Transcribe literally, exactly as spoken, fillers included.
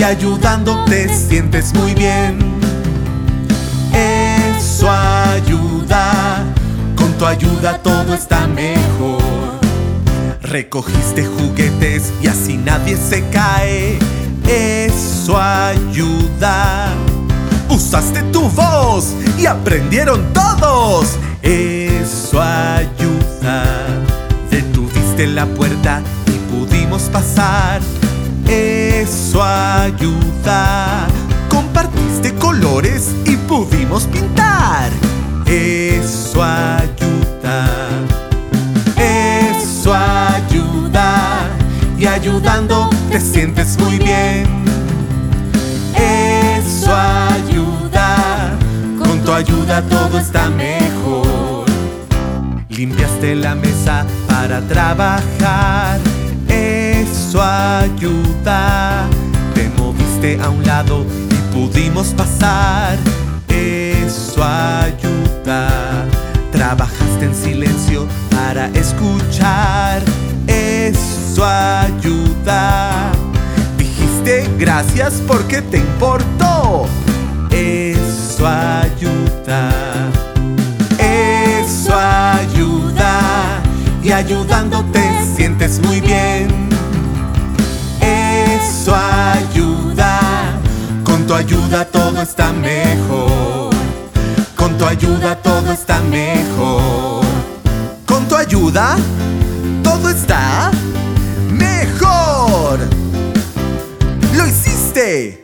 ayudando te sientes muy bien. Eso ayuda, con tu ayuda todo está mejor. Recogiste juguetes y así nadie se cae. Eso ayuda. Usaste tu voz y aprendieron todos. Eso ayuda. Detuviste la puerta y pudimos pasar. Eso ayuda. Compartiste colores y pudimos pintar. Eso ayuda. Eso ayuda. Y ayudando te sientes muy bien. Eso ayuda. Con tu ayuda todo está mejor. Limpiaste la mesa para trabajar. Eso ayuda. Te moviste a un lado y pudimos pasar. Eso ayuda. Trabajaste en silencio para escuchar. Eso ayuda. Dijiste gracias porque te importó. Eso ayuda. Eso ayuda. Y ayudando te sientes muy bien. Eso ayuda. Con tu ayuda todo está mejor. Con tu ayuda todo está mejor. Con tu ayuda todo está mejor. ¡Lo hiciste!